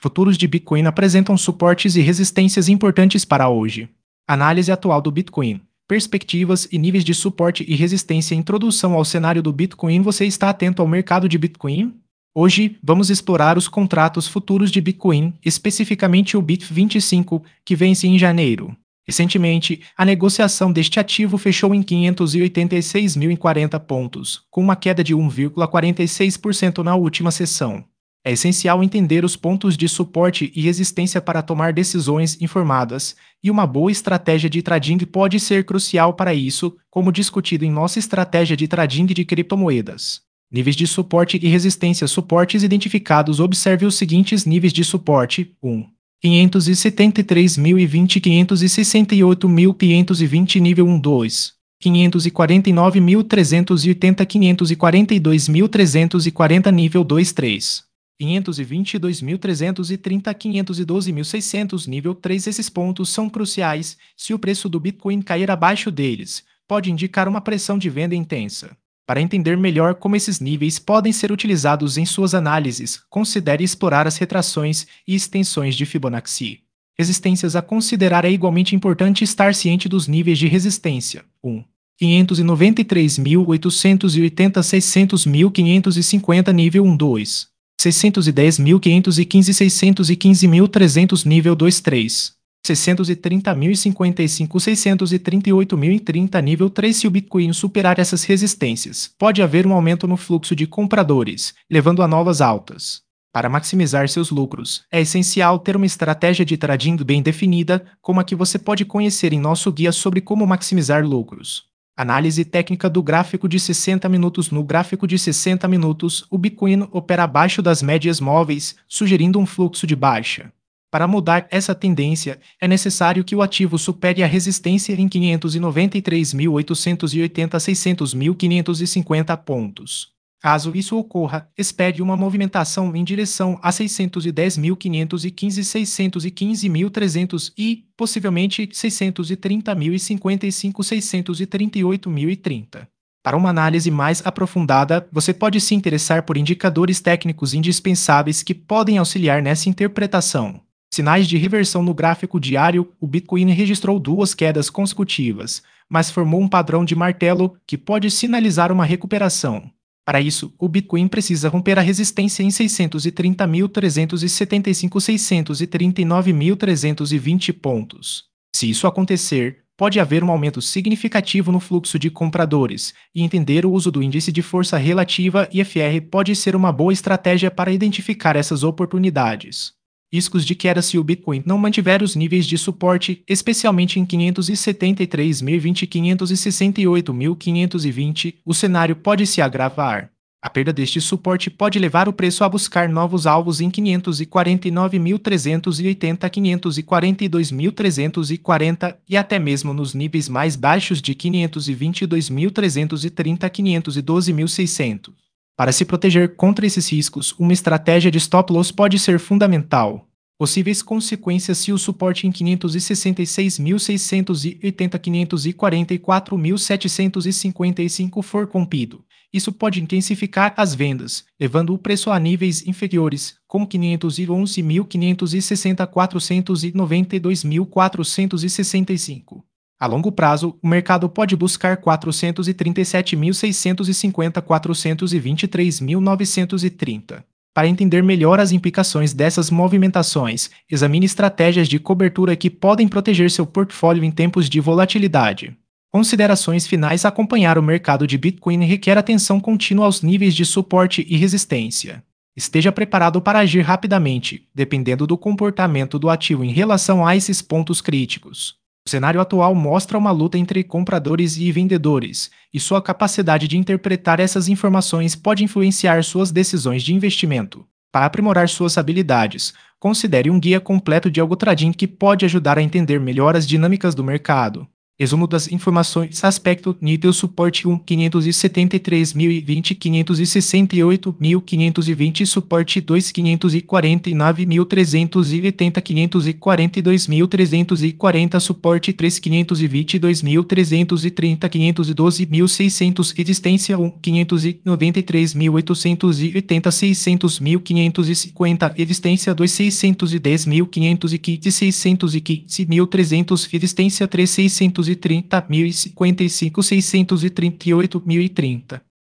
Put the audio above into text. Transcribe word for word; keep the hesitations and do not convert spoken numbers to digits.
Futuros de Bitcoin apresentam suportes e resistências importantes para hoje. Análise atual do Bitcoin. Perspectivas e níveis de suporte e resistência. Introdução ao cenário do Bitcoin. Você está atento ao mercado de Bitcoin? Hoje, vamos explorar os contratos futuros de Bitcoin, especificamente o B I T vinte e cinco, que vence em janeiro. Recentemente, a negociação deste ativo fechou em quinhentos e oitenta e seis mil e quarenta pontos, com uma queda de um vírgula quarenta e seis por cento na última sessão. É essencial entender os pontos de suporte e resistência para tomar decisões informadas, e uma boa estratégia de trading pode ser crucial para isso, como discutido em nossa estratégia de trading de criptomoedas. Níveis de suporte e resistência. Suportes identificados. Observe os seguintes níveis de suporte. um. quinhentos e setenta e três mil e vinte, quinhentos e sessenta e oito mil quinhentos e vinte nível um. dois. quinhentos e quarenta e nove mil trezentos e oitenta, quinhentos e quarenta e dois mil trezentos e quarenta nível dois. três. quinhentos e vinte e dois mil trezentos e trinta, quinhentos e doze mil seiscentos nível três. Esses pontos são cruciais. Se o preço do Bitcoin cair abaixo deles, pode indicar uma pressão de venda intensa. Para entender melhor como esses níveis podem ser utilizados em suas análises, considere explorar as retrações e extensões de Fibonacci. Resistências a considerar. É igualmente importante estar ciente dos níveis de resistência. um. quinhentos e noventa e três mil oitocentos e oitenta, seiscentos mil quinhentos e cinquenta nível um. dois. seiscentos e dez mil quinhentos e quinze, seiscentos e quinze mil trezentos nível dois. três. seiscentos e trinta mil e cinquenta e cinco, seiscentos e trinta e oito mil e trinta nível três. Se o Bitcoin superar essas resistências, pode haver um aumento no fluxo de compradores, levando a novas altas. Para maximizar seus lucros, é essencial ter uma estratégia de trading bem definida, como a que você pode conhecer em nosso guia sobre como maximizar lucros. Análise técnica do gráfico de sessenta minutos. No gráfico de sessenta minutos, o Bitcoin opera abaixo das médias móveis, sugerindo um fluxo de baixa. Para mudar essa tendência, é necessário que o ativo supere a resistência em quinhentos e noventa e três mil oitocentos e oitenta a seiscentos mil quinhentos e cinquenta pontos. Caso isso ocorra, espere uma movimentação em direção a seiscentos e dez mil quinhentos e quinze, seiscentos e quinze mil trezentos e, possivelmente, seiscentos e trinta mil e cinquenta e cinco, seiscentos e trinta e oito mil e trinta. Para uma análise mais aprofundada, você pode se interessar por indicadores técnicos indispensáveis que podem auxiliar nessa interpretação. Sinais de reversão. No gráfico diário, o Bitcoin registrou duas quedas consecutivas, mas formou um padrão de martelo que pode sinalizar uma recuperação. Para isso, o Bitcoin precisa romper a resistência em seiscentos e trinta mil trezentos e setenta e cinco, seiscentos e trinta e nove mil trezentos e vinte pontos. Se isso acontecer, pode haver um aumento significativo no fluxo de compradores, e entender o uso do índice de força relativa I F R pode ser uma boa estratégia para identificar essas oportunidades. Riscos de queda. Se o Bitcoin não mantiver os níveis de suporte, especialmente em quinhentos e setenta e três mil e vinte e quinhentos e sessenta e oito mil quinhentos e vinte, o cenário pode se agravar. A perda deste suporte pode levar o preço a buscar novos alvos em quinhentos e quarenta e nove mil trezentos e oitenta, quinhentos e quarenta e dois mil trezentos e quarenta e até mesmo nos níveis mais baixos de quinhentos e vinte e dois mil trezentos e trinta a quinhentos e doze mil e seiscentos. Para se proteger contra esses riscos, uma estratégia de stop loss pode ser fundamental. Possíveis consequências. Se o suporte em quinhentos e sessenta e seis mil seiscentos e oitenta a quinhentos e quarenta e quatro mil setecentos e cinquenta e cinco for rompido, isso pode intensificar as vendas, levando o preço a níveis inferiores, como quinhentos e onze mil quinhentos e sessenta a quatrocentos e noventa e dois mil quatrocentos e sessenta e cinco. A longo prazo, o mercado pode buscar quatrocentos e trinta e sete mil seiscentos e cinquenta a quatrocentos e vinte e três mil novecentos e trinta. Para entender melhor as implicações dessas movimentações, examine estratégias de cobertura que podem proteger seu portfólio em tempos de volatilidade. Considerações finais. Acompanhar o mercado de Bitcoin requer atenção contínua aos níveis de suporte e resistência. Esteja preparado para agir rapidamente, dependendo do comportamento do ativo em relação a esses pontos críticos. O cenário atual mostra uma luta entre compradores e vendedores, e sua capacidade de interpretar essas informações pode influenciar suas decisões de investimento. Para aprimorar suas habilidades, considere um guia completo de algo trading que pode ajudar a entender melhor as dinâmicas do mercado. Resumo das informações. Aspecto nível suporte um quinhentos e setenta e três mil e vinte quinhentos e sessenta e oito mil quinhentos e vinte suporte dois quinhentos e quarenta e nove mil trezentos e oitenta quinhentos e quarenta e dois mil trezentos e quarenta suporte três quinhentos e vinte e dois mil trezentos e trinta quinhentos e doze mil seiscentos resistência um quinhentos e noventa e três mil oitocentos e oitenta seiscentos mil quinhentos e cinquenta resistência dois seiscentos e dez mil quinhentos e quinze seiscentos e quinze mil trezentos resistência três seiscentos e trinta mil e cinquenta e cinco seiscentos e trinta e oito mil e trinta